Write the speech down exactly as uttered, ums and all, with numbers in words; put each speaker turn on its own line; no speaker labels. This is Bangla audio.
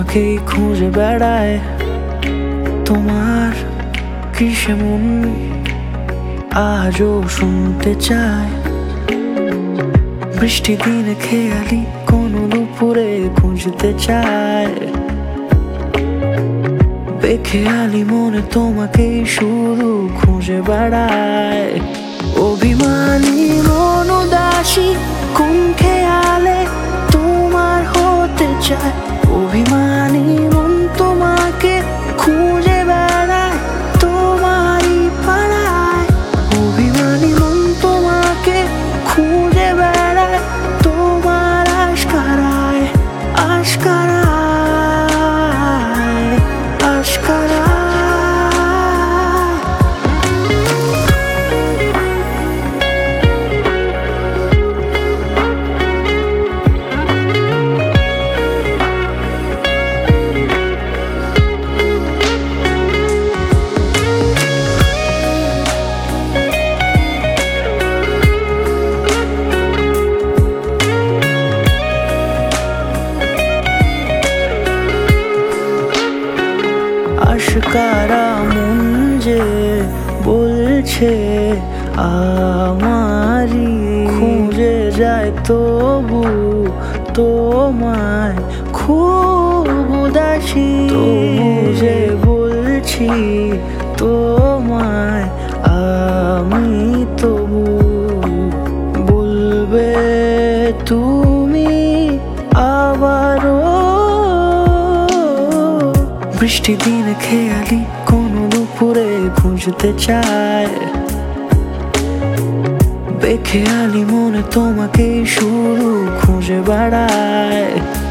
তোমাকেই খুঁজে বেড়ায়। তোমার কিসে মন আজও শুনতে চায়। বৃষ্টি দিনে খেয়ালি কোনো দুপুরে খুঁজতে চায়। বেখেয়ালি মনে তোমাকেই শুধু খুঁজে বেড়ায়। অভিমানী মন উদাসী কোন খেয়ালে তোমার হতে চায়। অভিমানী মন তোমাকে খুঁজে বেড়ায় তোমারই পাড়ায়। অভিমানী মন তোমাকে খুঁজে বেড়ায় তোমার আশকারায় আশকারায় আশকারায়। আশকারা মন যে বলছে আমারই খুঁজে যায় তবু তোমায় খুব উদাসী। তবু যে বলছি তোমায় আমি তবু বলবে তুমি আবারও। বৃষ্টি দিনে খেয়ালি কোনো দুপুরে খুঁজতে চায়। বেখেয়ালি মনে তোমাকেই শুধু খুঁজে বেড়ায়।